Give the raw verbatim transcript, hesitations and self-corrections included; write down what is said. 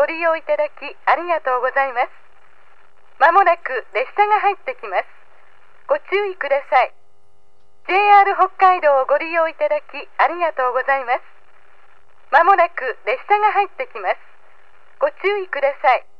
利用いただきありがとうございます。まもなく列車が入ってきます。ご注意ください。ジェイアール 北海道をご利用いただきありがとうございます。まもなく列車が入ってきます。ご注意ください。